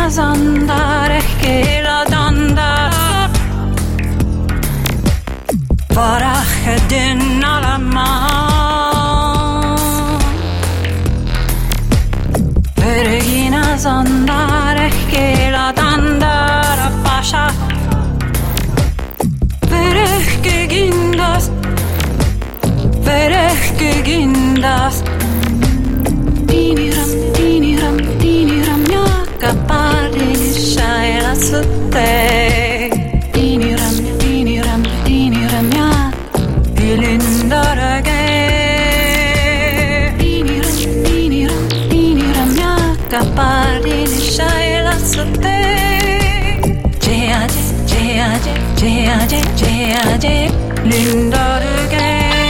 Bereginas andare che la dandar Varache din alaman Bereginas andare che la dandar pasha Verech gindas Diniram Yakapari Shaila Sute Diniram Ya Ilindarage Diniram Yakapari Shaila Sute Jaya Lindarage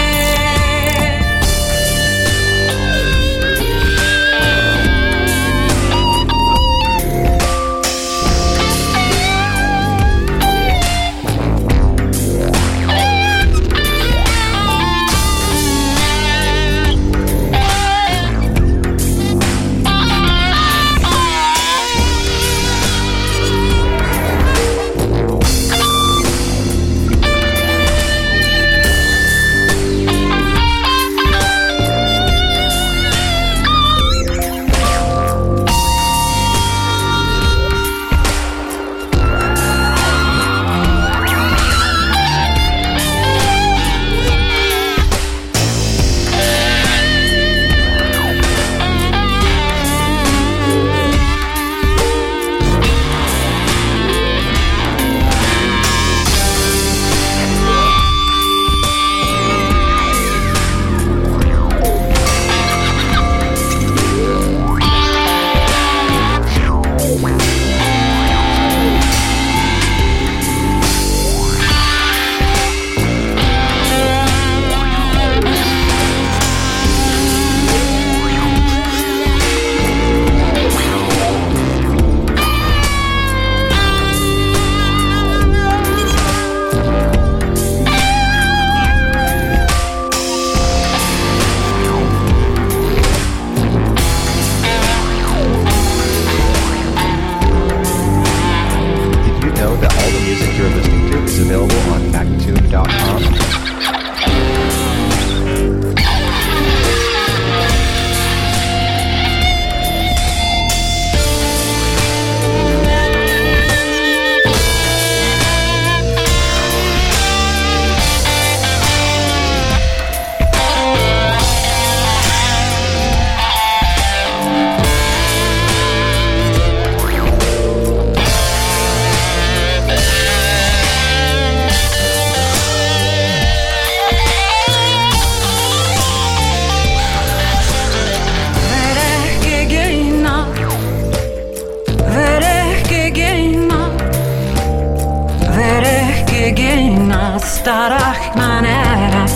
Starach manera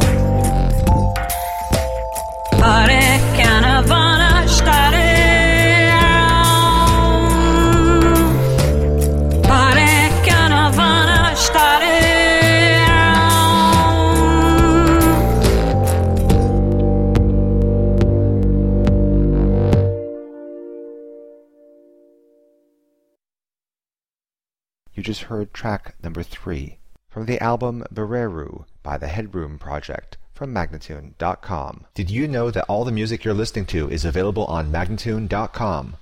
Parecchia vana stare Parecchia vana stare You just heard track number 3 from the album Bereru by the Headroom Project from Magnatune.com. Did you know that all the music you're listening to is available on Magnatune.com?